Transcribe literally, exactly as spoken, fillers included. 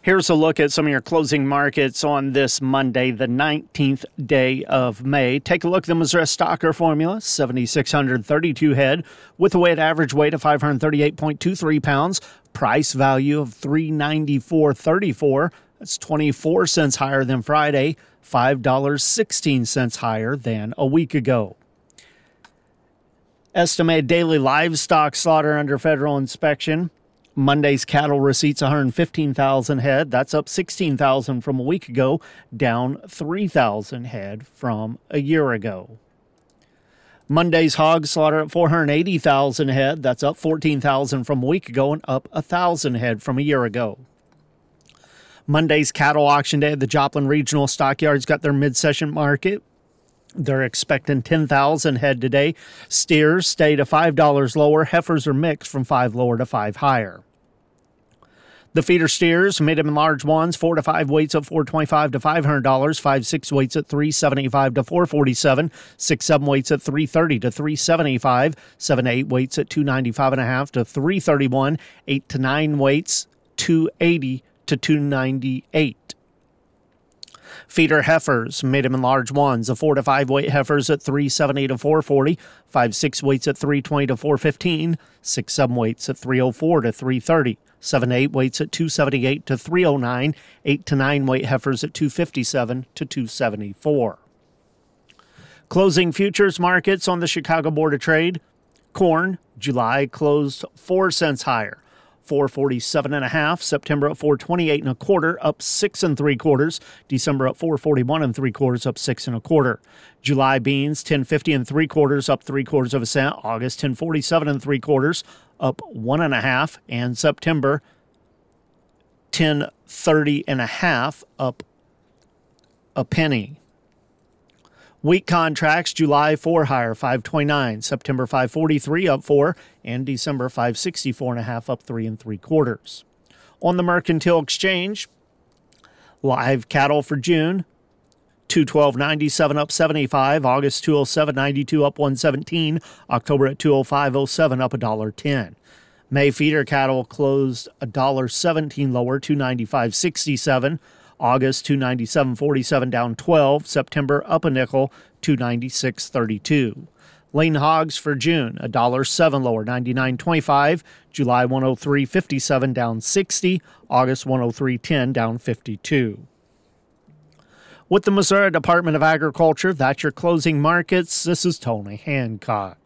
Here's a look at some of your closing markets on this Monday, the nineteenth day of May. Take a look at the Missouri Stocker Formula, seven thousand six hundred thirty-two head, with a weighted average weight of five hundred thirty-eight point two three pounds, price value of three hundred ninety-four dollars and thirty-four cents. That's twenty-four cents higher than Friday, five dollars and sixteen cents higher than a week ago. Estimated daily livestock slaughter under federal inspection. Monday's cattle receipts one hundred fifteen thousand head. That's up sixteen thousand from a week ago, down three thousand head from a year ago. Monday's hog slaughter at four hundred eighty thousand head. That's up fourteen thousand from a week ago and up one thousand head from a year ago. Monday's cattle auction day at the Joplin Regional Stockyards got their mid-session market. They're expecting ten thousand head today. Steers stay to five dollars lower. Heifers are mixed from five lower to five higher. The feeder steers, medium and large ones, four to five weights at four twenty-five to five hundred dollars, five six weights at three seventy-five to four forty-seven, six seven weights at three thirty to three seventy-five, seven eight weights at two ninety-five and a half to three thirty-one, eight to nine weights two eighty to two ninety-eight. Feeder heifers, medium and large ones, the four to five weight heifers at three seventy to four forty, five six weights at three twenty to four fifteen, six seven weights at three oh four to three thirty, seven eight weights at two seventy-eight to three oh nine, eight to nine weight heifers at two fifty-seven to two seventy-four. Closing futures markets on the Chicago Board of Trade. Corn, July closed four cents higher. four forty-seven and a half. September at four twenty-eight and a quarter, up six and three quarters. December at four forty-one and three quarters, up six and a quarter. July beans ten fifty and three quarters, up three quarters of a cent. August ten forty-seven and three quarters, up one and a half. And September ten thirty and a half, up a penny. Wheat contracts, July four higher, five twenty-nine. September five forty-three, up four. And December five sixty-four and a half, up three and three quarters. On the Mercantile Exchange, live cattle for June, two twelve ninety-seven, up seventy-five. August two oh seven ninety-two, up one seventeen. October at two oh five oh seven, up one ten. May feeder cattle closed one seventeen lower, two ninety-five sixty-seven. August two ninety-seven forty-seven, down twelve. September up a nickel, two ninety-six thirty-two. Lean hogs for June, one seven lower, ninety-nine twenty-five. July one oh three fifty-seven, down sixty. August one oh three ten, down fifty-two. With the Missouri Department of Agriculture, that's your closing markets. This is Tony Hancock.